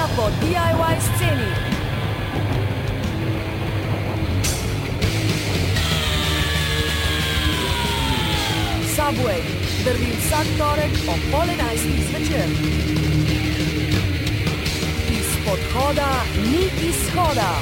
Dogajanja po DIY sceni. Subway drvi vsak torek o 10:30 zvečer. Iz podhoda ni izhoda.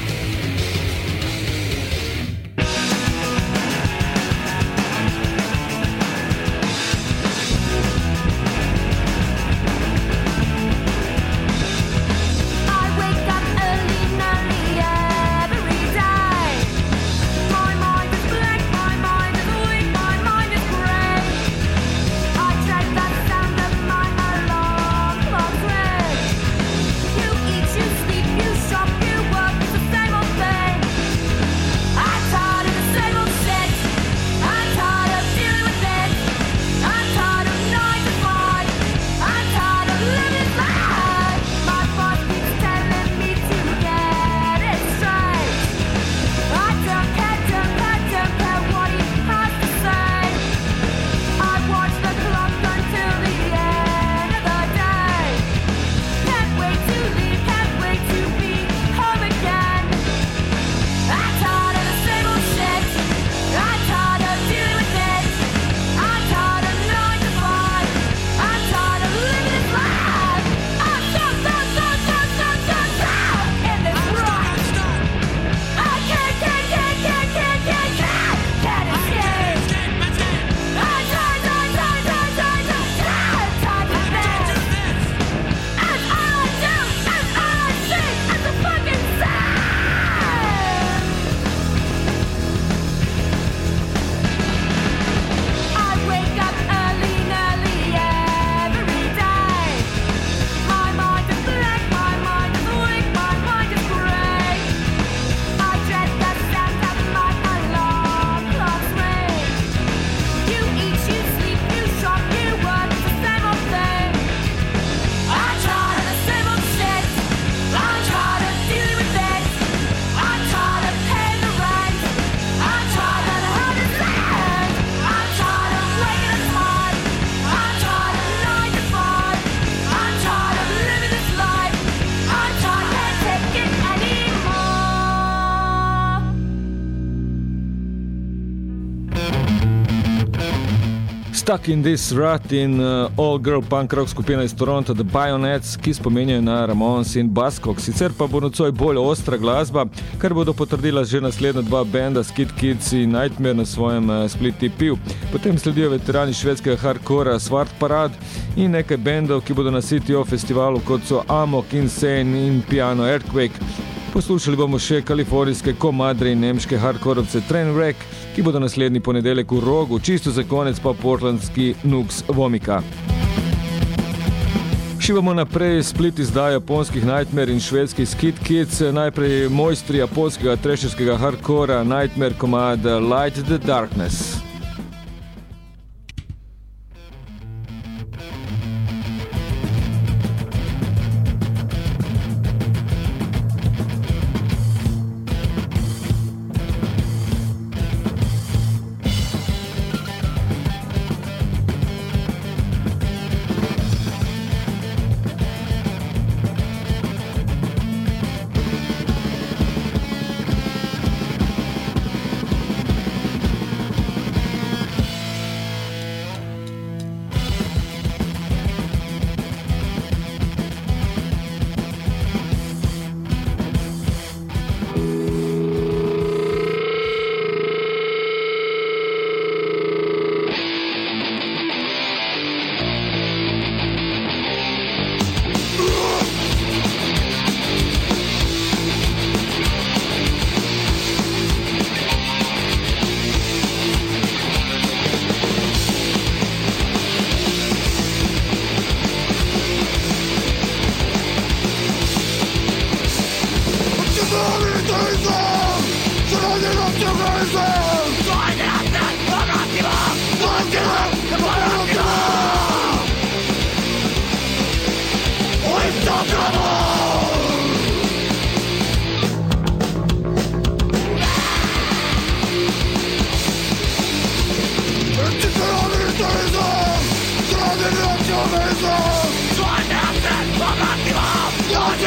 Stuck in This Rut in all-girl punk rock skupina iz Toronto, The Bayonets, ki spominjajo na Ramones in Buzzcocks. Sicer pa bo nocoj bolj ostra glasba, kar bodo potrdila že naslednja dva benda, Skid Kids in Nightmare na svojem Split EP-u. Potem sledijo veterani švedskega hardcora Svart Parade in nekaj bendov, ki bodo na CTO festivalu, kot so Amok, Insane in Piano Earthquake. Poslušali bomo še kalifornijske komadre in nemške hardkorovce Trainwreck, ki bodo naslednji ponedeljek v Rogu, čisto za konec pa portlandski Nux Vomika. Šivamo naprej, Split izdaja japonskih Nightmare in švedskih Skid Kids, najprej mojstri japonskega trasherskega hardcora Nightmare komad Light the Darkness. Amazing!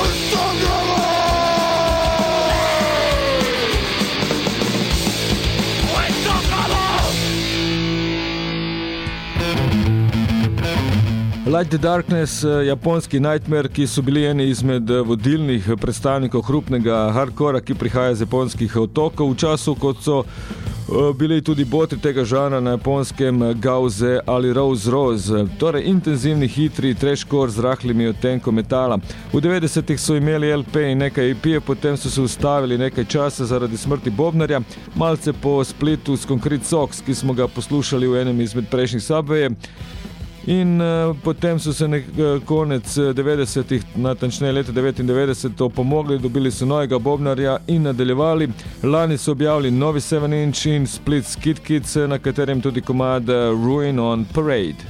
Light the Darkness, japonski Nightmare, ki so bili eni izmed vodilnih predstavnikov hrupnega hardcora, ki prihaja z japonskih otokov v času, kot so bili tudi boti tega žana na japonskem Gauze ali Rose, torej intenzivni, hitri trashcore z rahlimi odtenkom metala. V 90-ih so imeli LP in nekaj EP, potem so se ustavili nekaj časa zaradi smrti Bobnarja, malce po splitu s Concrete Socks, ki smo ga poslušali v enem izmed prejšnjih Subwaye. In potem so se konec 90-ih, natančneje leta 99, opomogli, dobili so novega Bobnarja in nadaljevali. Lani so objavili novi 7-inch in split Skid Kids, na katerem tudi komad Ruin on Parade.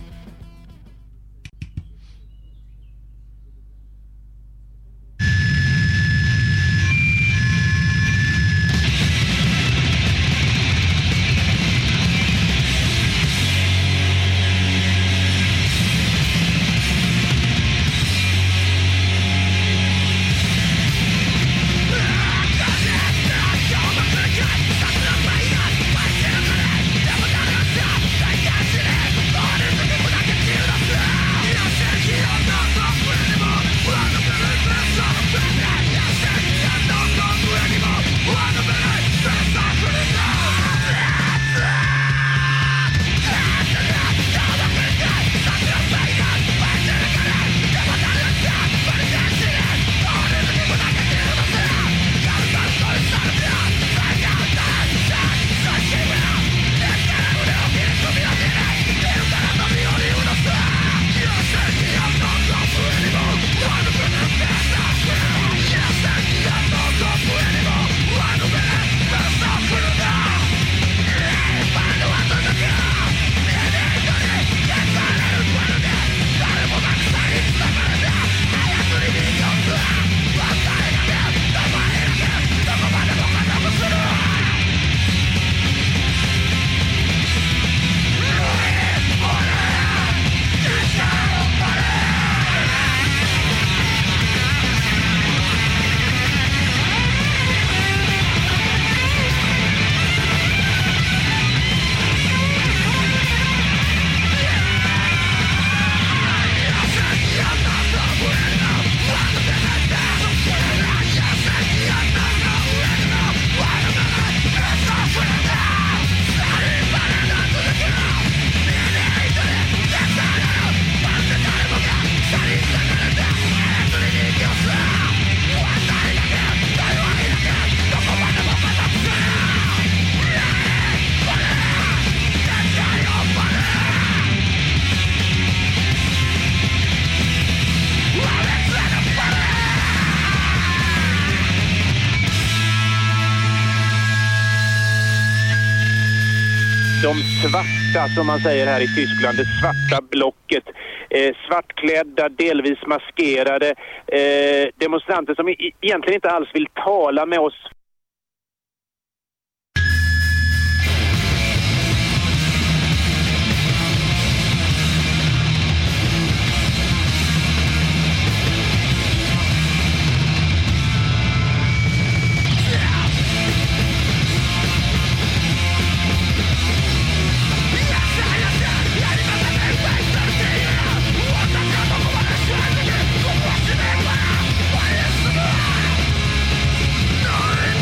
De svarta, som man säger här i Tyskland, det svarta blocket, svartklädda, delvis maskerade demonstranter som egentligen inte alls vill tala med oss. No!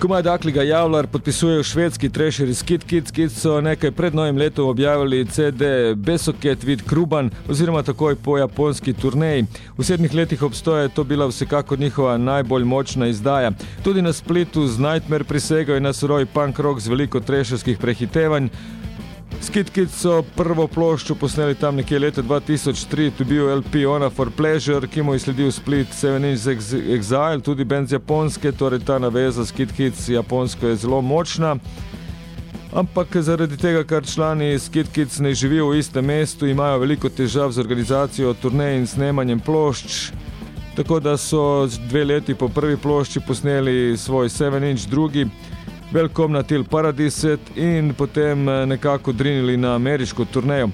Komad Akliga Javlar podpisujejo švedski trešeri Skid Kids, ki so nekaj pred novim letom objavili CD Besoket vid Kruban oziroma takoj po japonski turneji. V 7 letih obstoja je to bila vsekakor njihova najbolj močna izdaja. Tudi na splitu z Nightmare prisegajo na surovi punk rock z veliko trešerskih prehitevanj. Skid Kids so prvo ploščo posneli tam nekje leta 2003, to bil LP Ona for Pleasure, ki mu je sledil split 7 Inch Exile, tudi band z Japonske, torej ta naveza Skid Kids japonsko je zelo močna. Ampak zaradi tega, ker člani Skid Kids ne živijo v istem mestu, imajo veliko težav z organizacijo turnej in snemanjem plošč, tako da so 2 leti po prvi plošči posneli svoj 7 Inch drugi, Welcome Till Paradiset in potem nekako drinili na ameriško turnejo.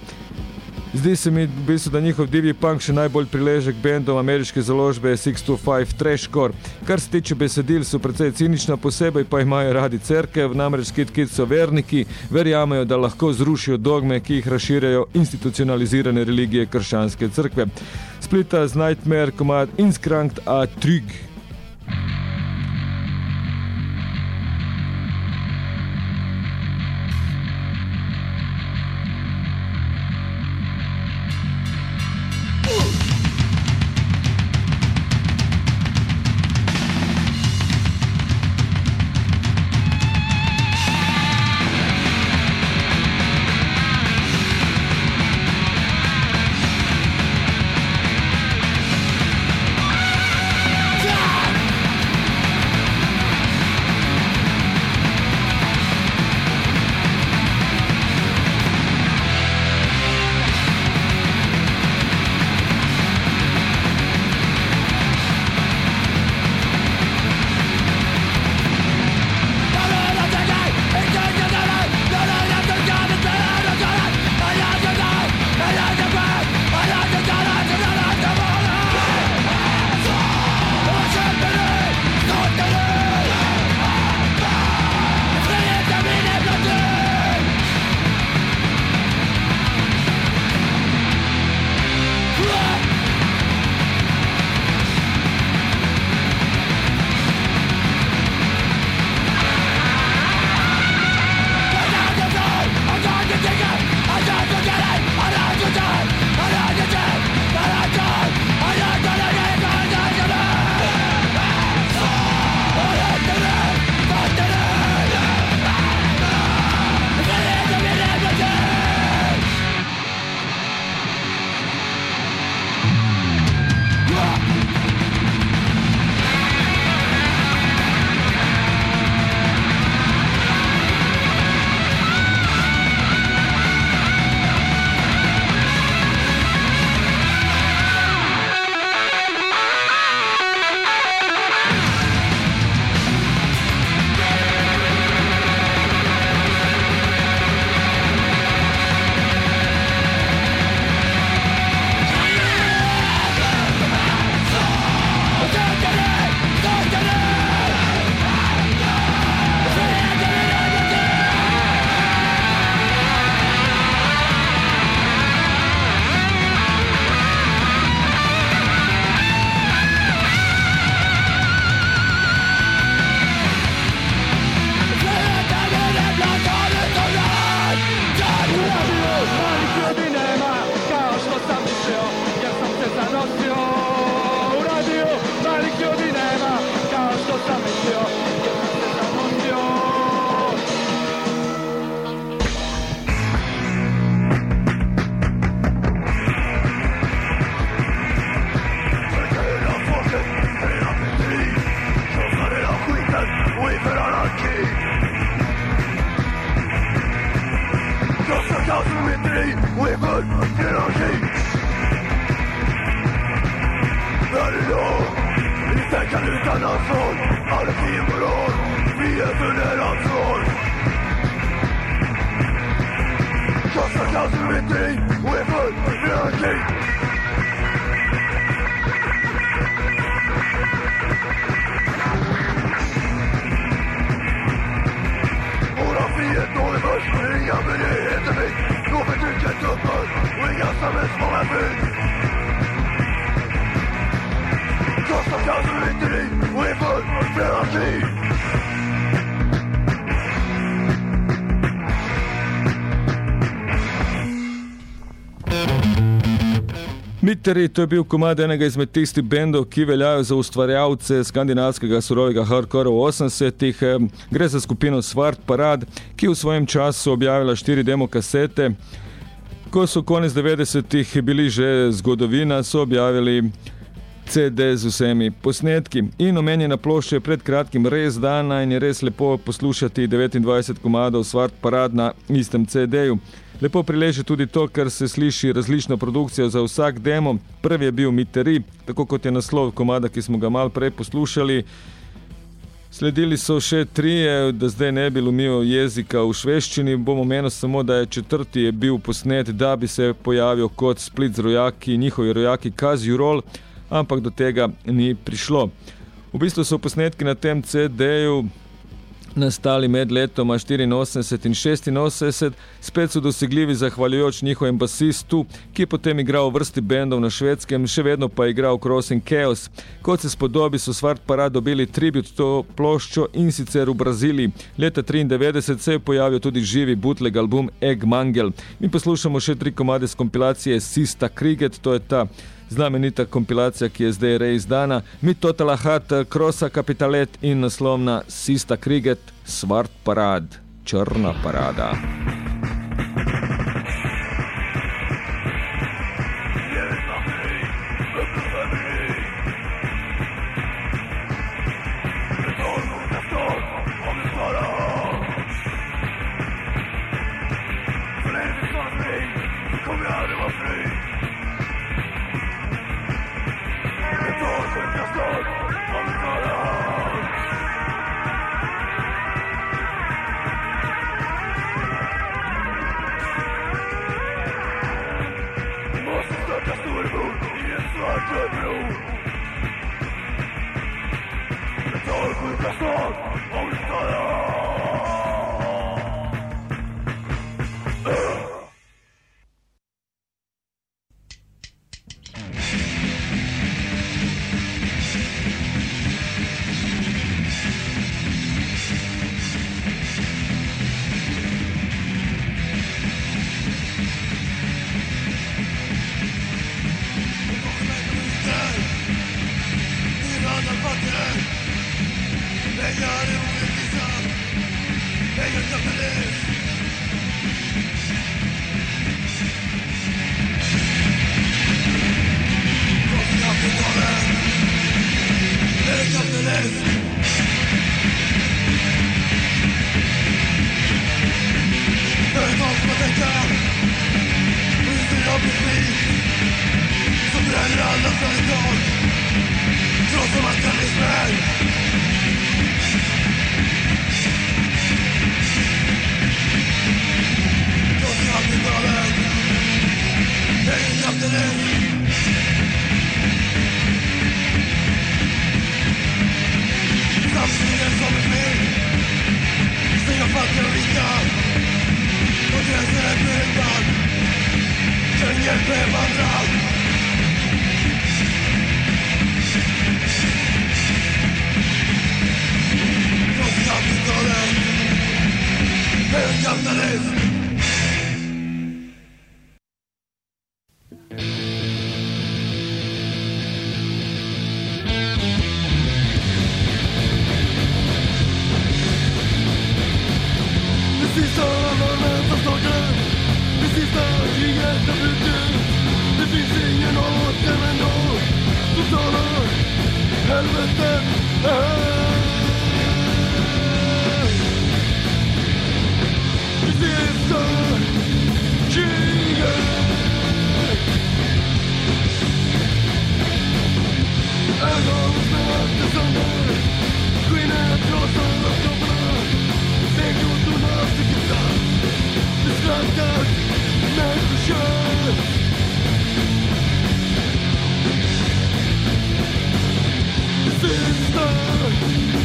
Zdi se mi, v bistvu, da njihov divji punk še najbolj prileže k bendom ameriške založbe 625 Trashcore. Kar se tiče besedil, so precej cinična, posebej pa imajo radi cerkev, namreč Skid Kids so verniki, verjamejo, da lahko zrušijo dogme, ki jih razširjajo institucionalizirane religije krščanske cerkve. Splita z Nightmare komad Inskrankt a Trygg. Just a thousand victory, we're full of Miteri, to je bil komad enega izmed tistih bendov, ki veljajo za ustvarjalce skandinavskega surovega hardcora v 80-ih. Gre za skupino Svart Parad, ki v svojem času objavila 4 demo kasete. Ko so konec 90-ih bili že zgodovina, so objavili CD z vsemi posnetki. In omenjena plošča je pred kratkim res dana in je res lepo poslušati 29 komadov Svart Parad na istem CD-ju. Lepo prileže tudi to, ker se sliši različna produkcija za vsak demo. Prvi je bil Miteri, tako kot je naslov komada, ki smo ga malo prej poslušali. Sledili so še 3, da zdaj ne bi lomil jezika v švedščini. Bom omenil samo, da je 4. je bil posnet, da bi se pojavil kot split z rojaki, njihovi rojaki Kazjurol, ampak do tega ni prišlo. V bistvu so posnetki na tem CD-ju nastali med letoma 84 in 86, spet so dosegljivi zahvaljujoč njihovem basistu, ki je potem igral v vrsti bendov na švedskem, še vedno pa je igral Crossing Chaos. Kot se spodobi, so Svart Parad dobili tribut to ploščo in sicer v Braziliji. Leta 93 se je pojavil tudi živi bootleg album Egg Mangel. Mi poslušamo še 3 komade z kompilacije Sista Kriget, to je ta znamenita kompilacija, ki je zdaj reizdana. Mi Totalahat, Krosa Kapitalet in naslovna Sista Kriget, Svart Parad, Črna parada. Sister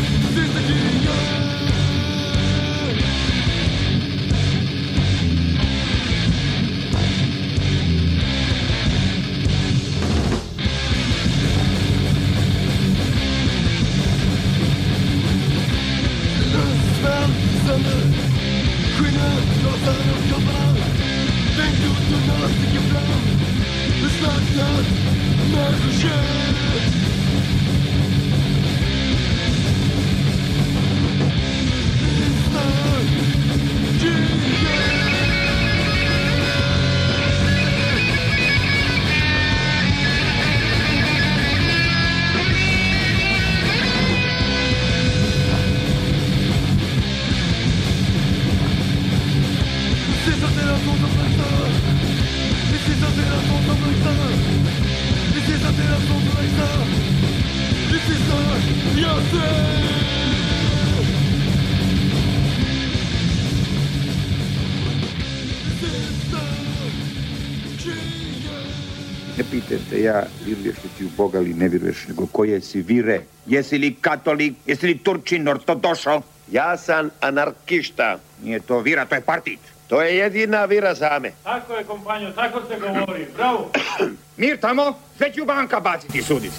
Ne pitajte ja, vjeruješ li ti u Boga ili ne vjeruješ, nego koje si vire? Jesi li katolik, jesi li Turčin, ortodošo? Ja sam anarkista. Nije to vira, to je partit. To je jedina vira za me. Tako je, kompanjo, tako se govori. Bravo! Mir tamo, sve ću banka baciti sudice.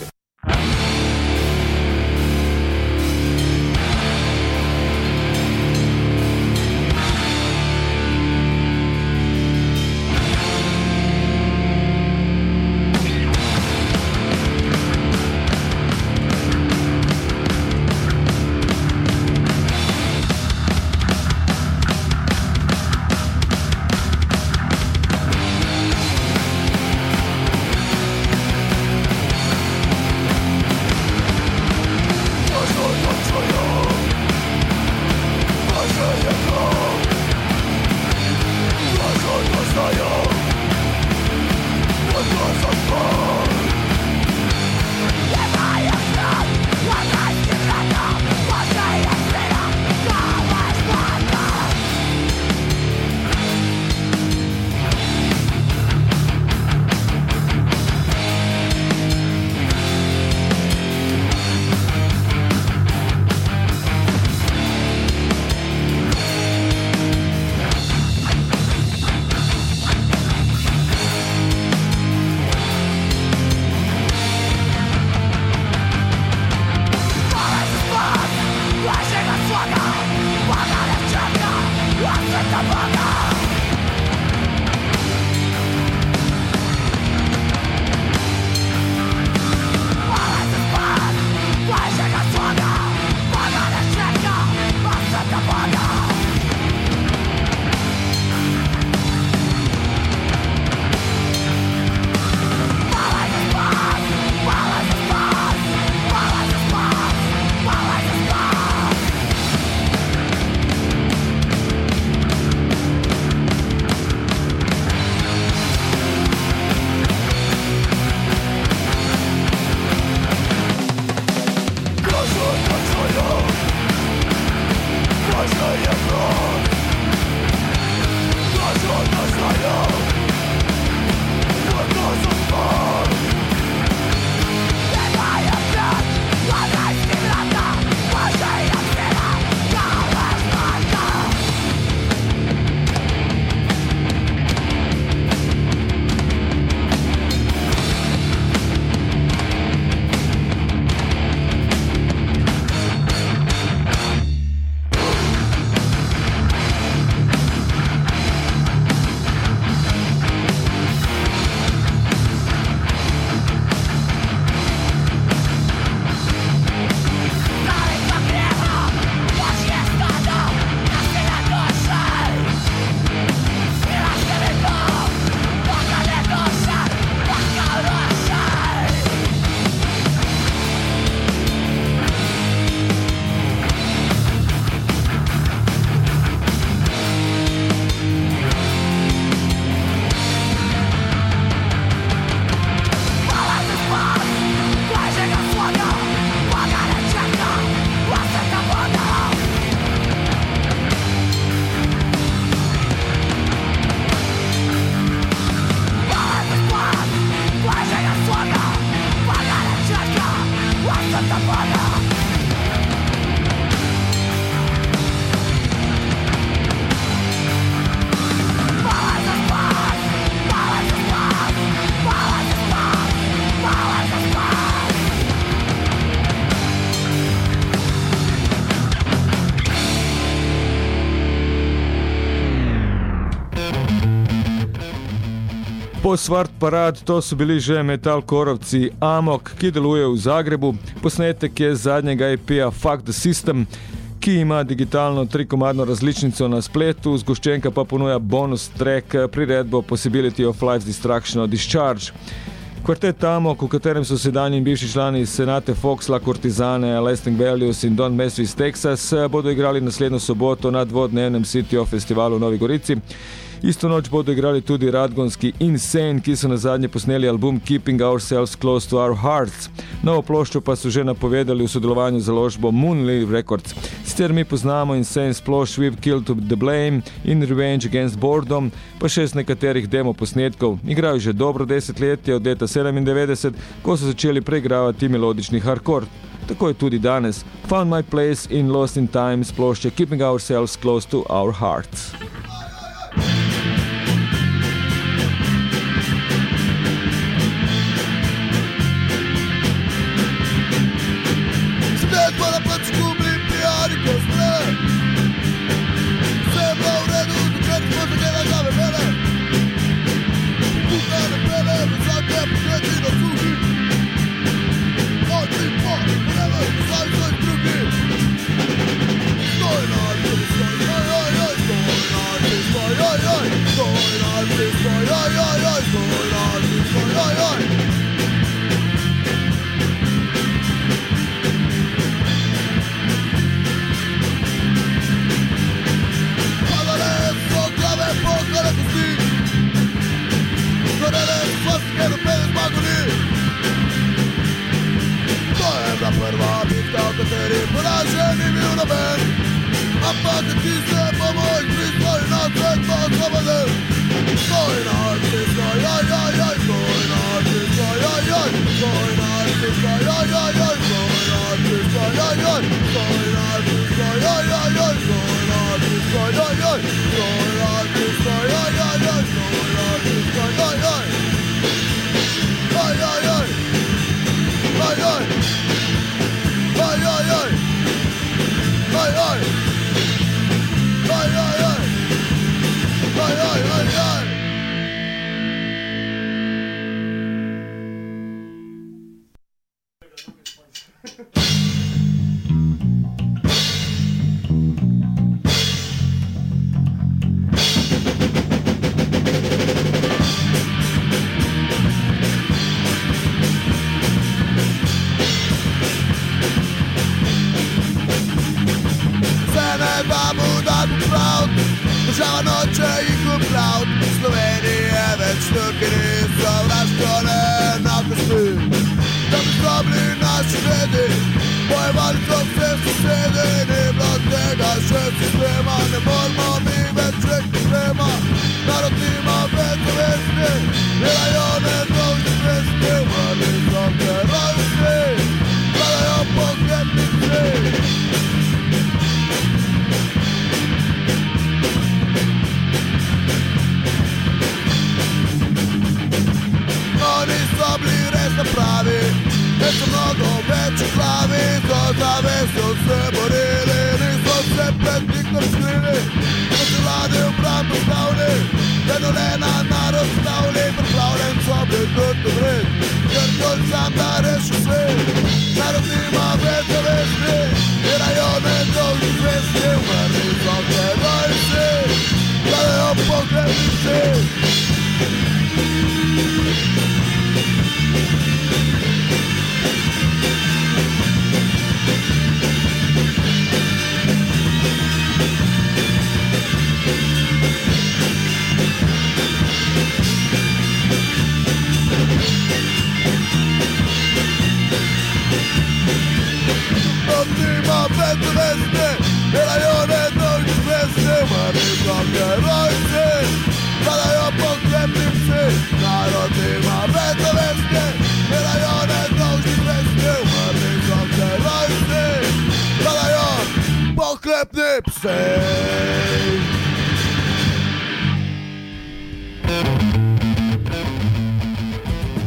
Post-Svart Parad, to so bili že metalkorovci Amok, ki deluje v Zagrebu. Posnetek je z zadnjega EP-a Fuck the System, ki ima digitalno 3-komadno različnico na spletu, zgoščenka pa ponuja bonus track priredbo Possibility of Life's Destruction or Discharge. Kvartet Amok, v katerem so sedanji in bivši člani Senate Fox, La Cortizane, Lasting Values in Don't Mess with Texas, bodo igrali naslednjo soboto na dvodnevnem City of festivalu v Novi Gorici. Isto noč bodo igrali tudi radgonski Insane, ki so nazadnje posneli album Keeping Ourselves Close to Our Hearts. Novo ploščo pa so že napovedali v sodelovanju z založbo Moonly Records. Sicer mi poznamo Insane s plošč We've Killed the Blame in Revenge Against Boredom, pa še z nekaterih demo posnetkov. Igrajo že dobro desetletje, od leta 97, ko so začeli preigravati melodični hardcore. Tako je tudi danes. Found My Place in Lost in Time s plošče Keeping Ourselves Close to Our Hearts.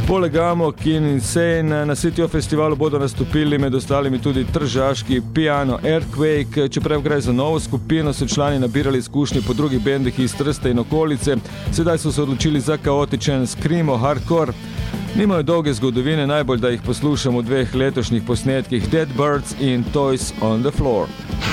Poleg Amo, Kin in Insane na City of festivalu bodo nastopili med ostalimi tudi tržaški Piano Earthquake. Čeprav gre za novo skupino, so člani nabirali izkušnje po drugih bendih iz Trste in okolice. Sedaj so se odločili za kaotičen screamo hardcore. Nimajo dolge zgodovine, najbolj da jih poslušamo v 2 letošnjih posnetkih Dead Birds in Toys on the Floor.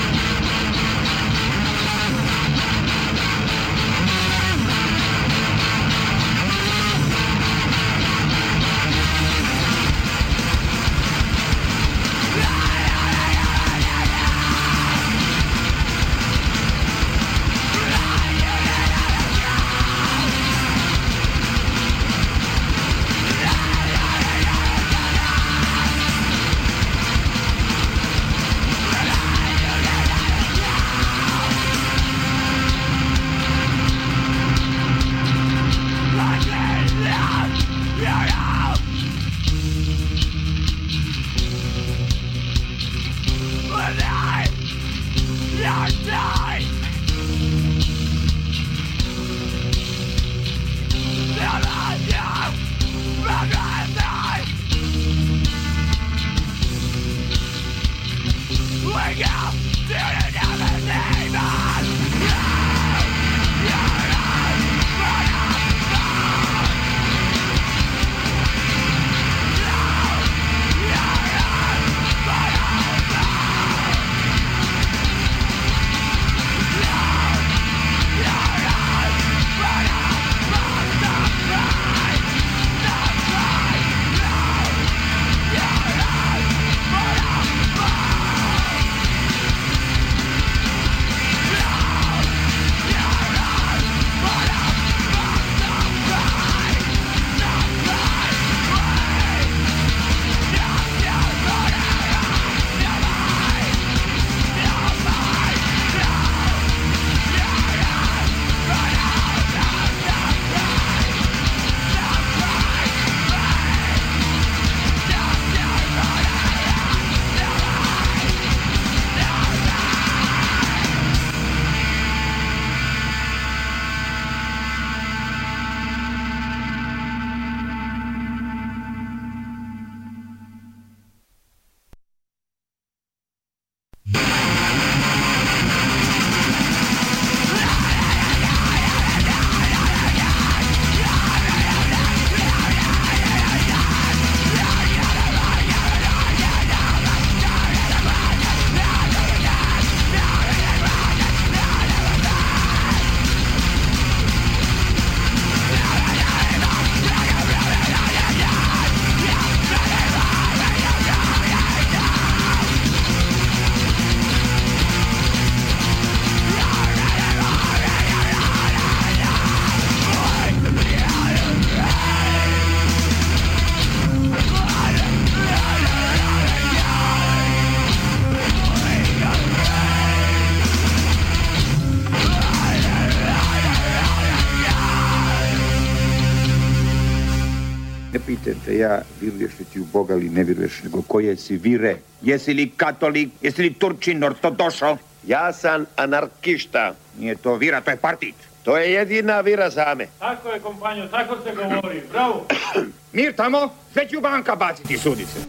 Ne pitajte, ja vjeruješ li ti u Boga ili ne vjeruješ, nego koje si vire. Jesi li katolik, jesi li Turčin, ortodošo? Ja sam anarkista. Nije to vira, to je partit. To je jedina vira za me. Tako je, kompanjo, tako se govori. Bravo! Mir tamo, sve ću banka baciti sudice.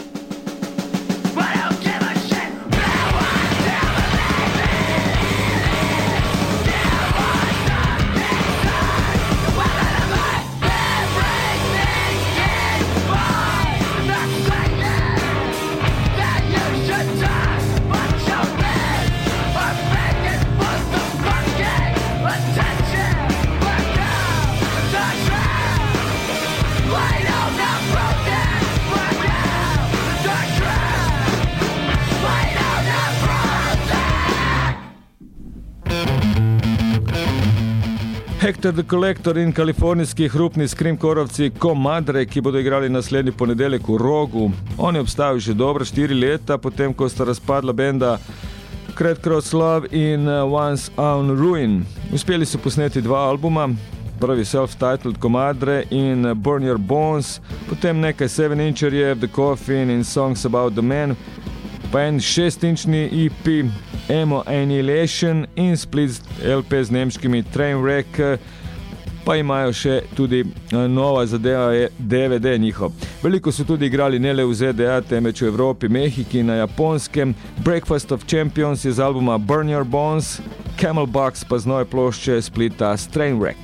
Hector the Collector in kalifornijski hrupni screamcoreovci Comadre, ki bodo igrali naslednji ponedeljek v Rogu. Oni obstajajo že dobra 4 leta, potem ko sta razpadla benda Cred Cross Love in Once on Ruin. Uspeli so posneti 2 albuma, prvi self-titled Comadre in Burn Your Bones, potem nekaj 7-incherjev The Coffin in Songs About the Man, pa en 6-inčni EP Emo Annihilation in split LP z nemškimi Trainwreck pa imajo še tudi nova zadeva je DVD njihov. Veliko so tudi igrali ne le v ZDA, temveč v Evropi, Mehiki, na Japonskem. Breakfast of Champions je z albuma Burn Your Bones, Camelbox pa z nove plošče Splita Strainwreck.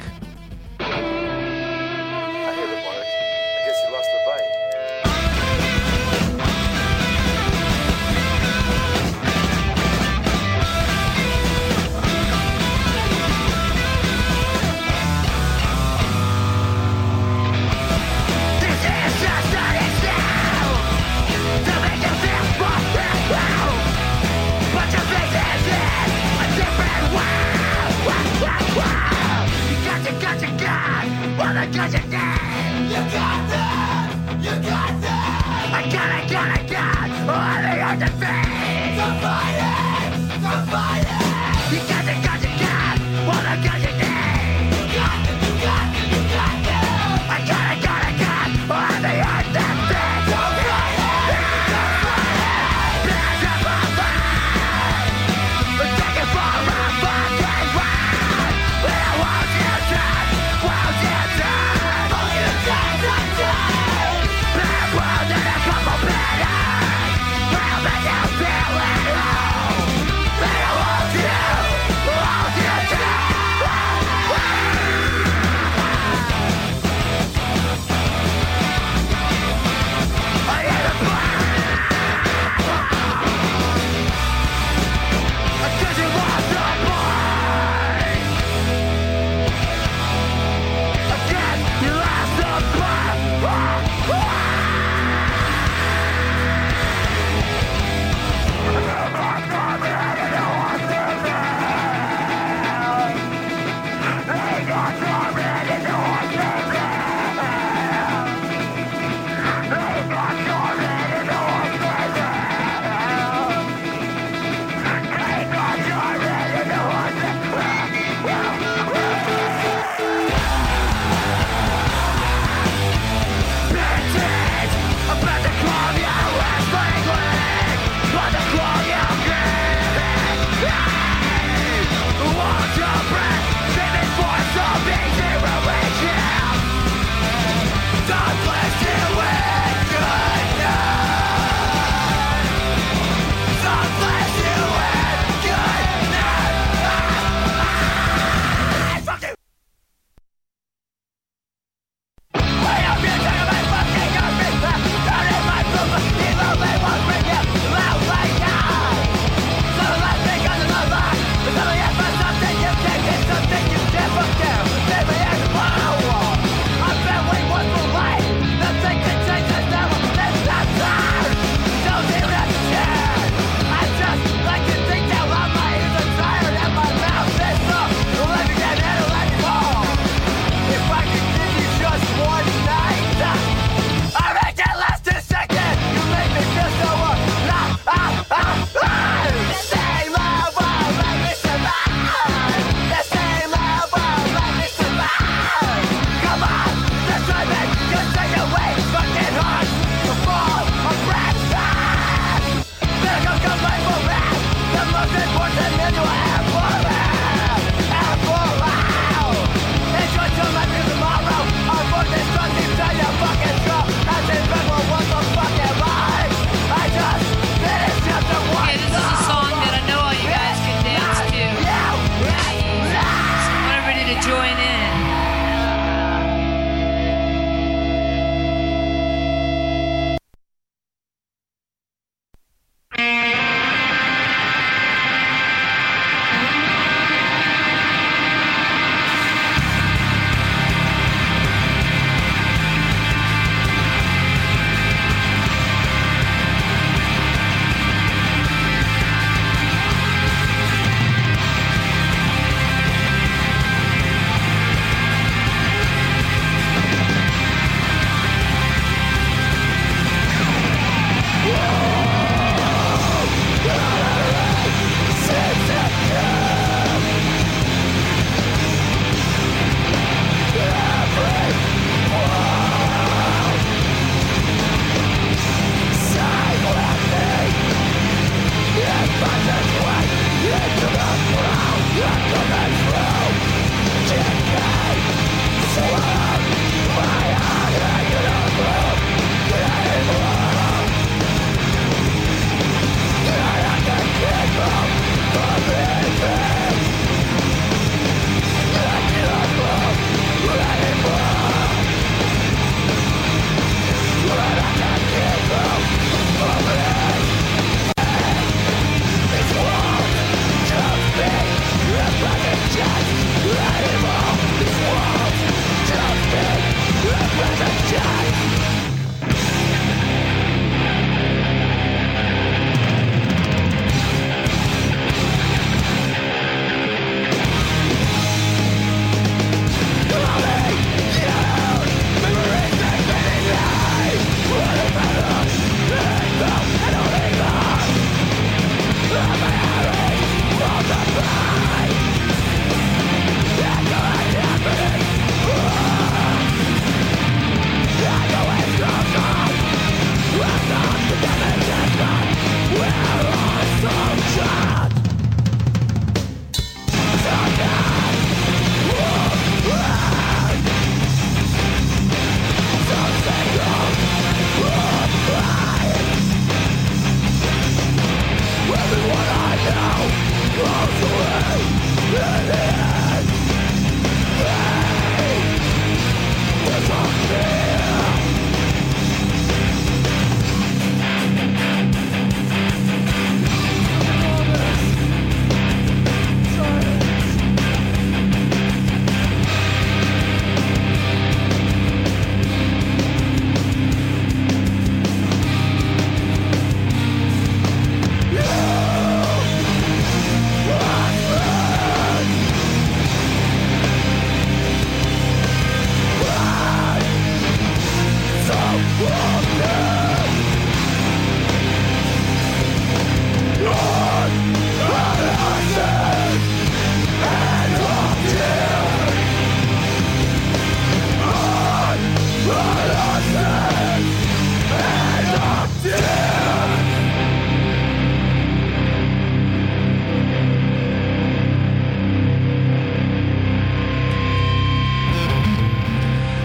You got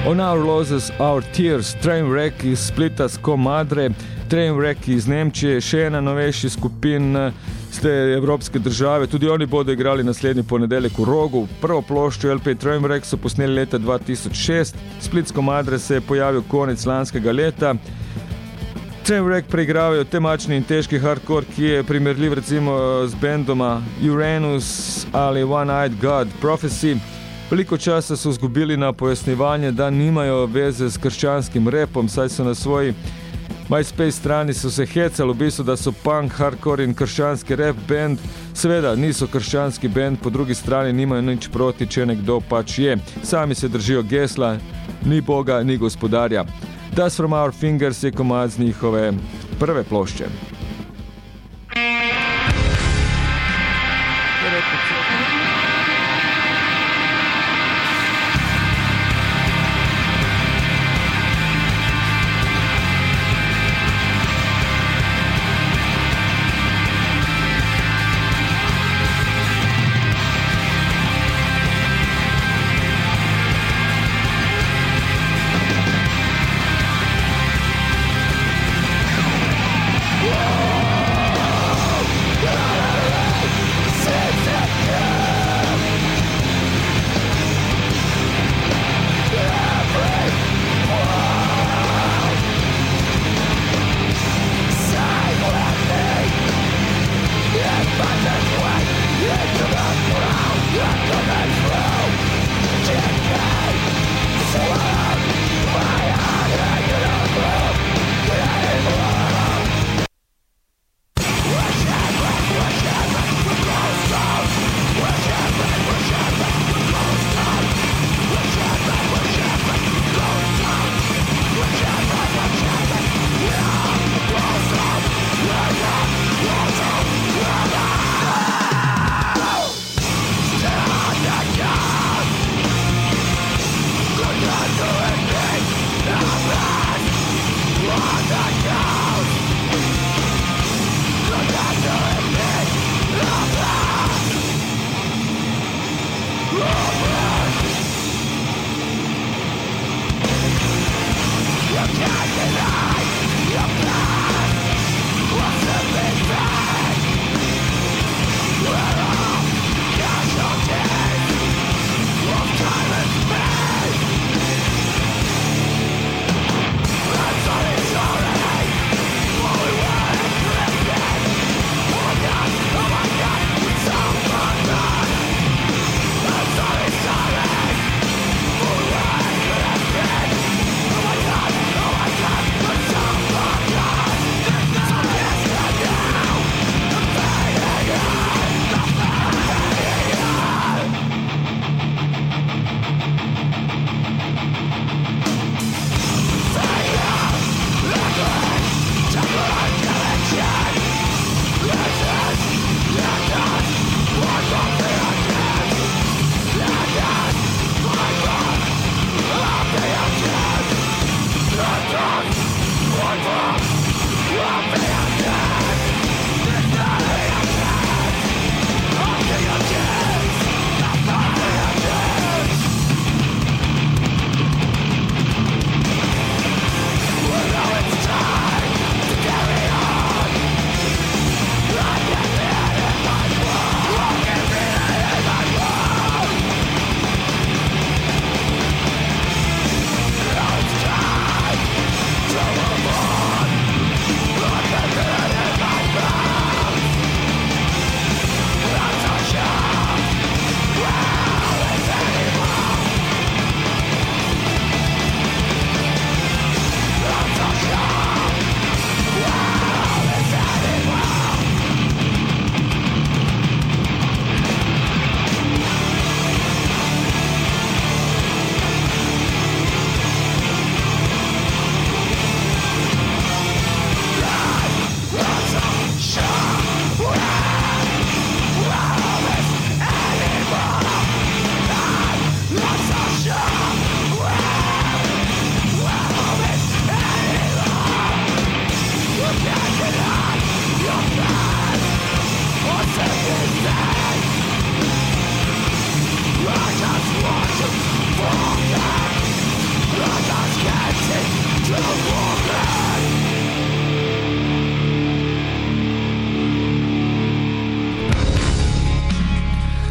On Our Losses, Our Tears, Trainwreck iz Splita s Comadre, Trainwreck iz Nemčije, še ena novejši skupin z te evropske države. Tudi oni bodo igrali naslednji ponedeljek v Rogu. Prvo ploščo LP Trainwreck so posneli leta 2006. Split s Comadre se je pojavil konec lanskega leta. Trainwreck preigravajo temačni in težki hardcore, ki je primerljiv recimo z bendoma Uranus ali One-Eyed God Prophecy. Veliko časa so izgubili na pojasnjevanje, da nimajo veze s krščanskim repom, saj so na svoji MySpace strani so se hecali v bistvu, da so punk, hardcore in krščanski rap band. Seveda niso krščanski band, po drugi strani nimajo nič proti, če nekdo pač je. Sami se držijo gesla, ni Boga, ni gospodarja. Dust from Our Fingers je komad z njihove prve plošče.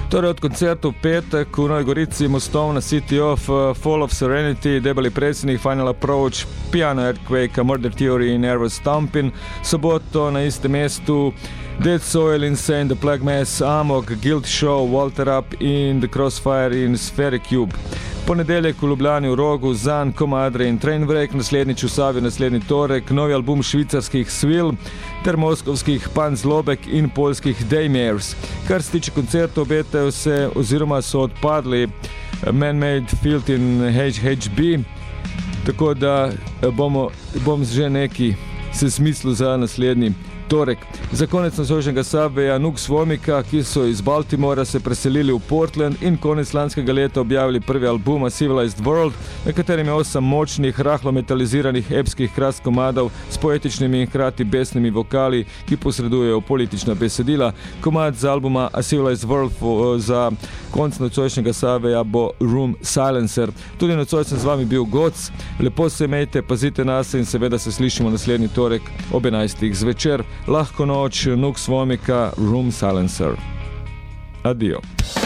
Torej od koncerta v petek v Novi Gorici, Mostovna, City of, Fall of Serenity, Debeli predsjednik, Final Approach, Piano Earthquake, Murder Theory in Nervous Stomping. Soboto na istem mestu Dead Soil, Insane, The Plague Mass, Amok, Guild Show, Walter Up in The Crossfire in Spheric Cube. Ponedeljek v Ljubljani v Rogu, Zan, Komadre in Trainwreck, naslednjič v Savi, naslednji torek, novi album švicarskih Swill, ter moskovskih Panzlobek in polskih Daymares. Kar se tiče koncertov, obetajo se oziroma so odpadli Man-Made Filth in HHB, tako da bom že neki se smislil za naslednji torek. Za konec nocojšnjega Subwaya Nux Vomika, ki so iz Baltimora se preselili v Portland in konec lanskega leta objavili prvi album A Civilized World, na katerem je 8 močnih, rahlo metaliziranih epskih krast komadov s poetičnimi in hkrati besnimi vokali, ki posredujejo politična besedila. Komad z albuma A Civilized World za konc nocojšnjega Subwaya bo Room Silencer. Tudi nocoj sem z vami bil Goc. Lepo se imejte, pazite nas in seveda se slišimo naslednji torek ob 11. zvečer. Lahko noč, Nux Vomika, Room Silencer. Adio.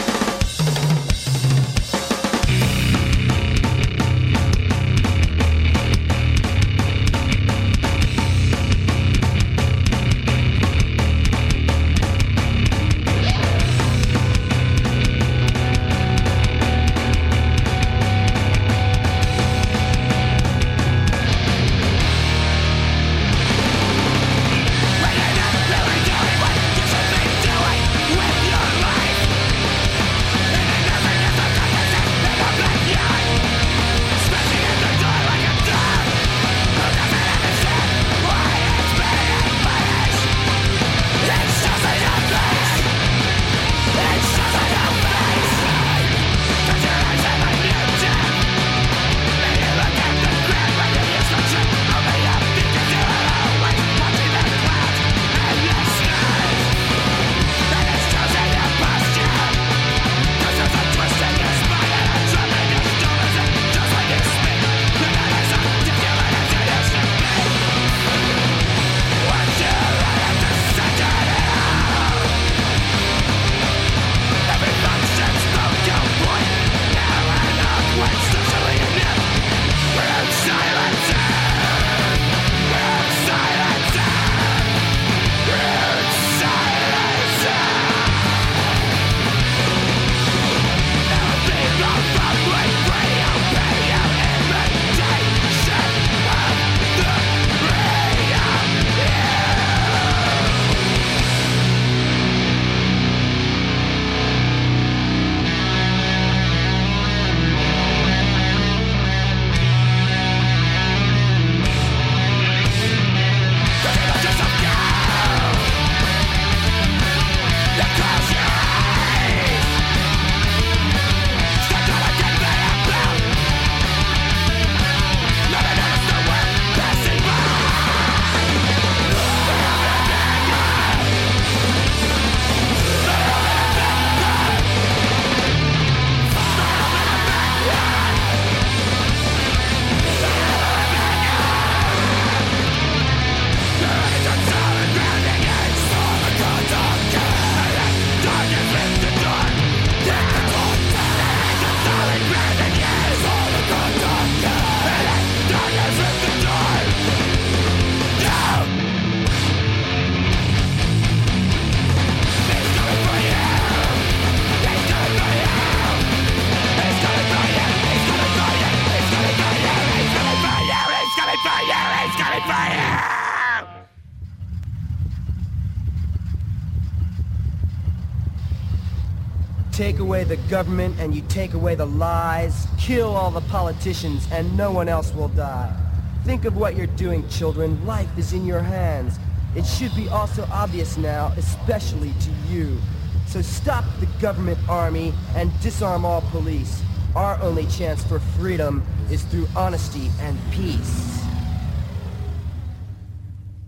Take away the government and you take away the lies, kill all the politicians and no one else will die. Think of what you're doing, children. Life is in your hands. It should be also obvious now, especially to you. So stop the government army and disarm all police. Our only chance for freedom is through honesty and peace.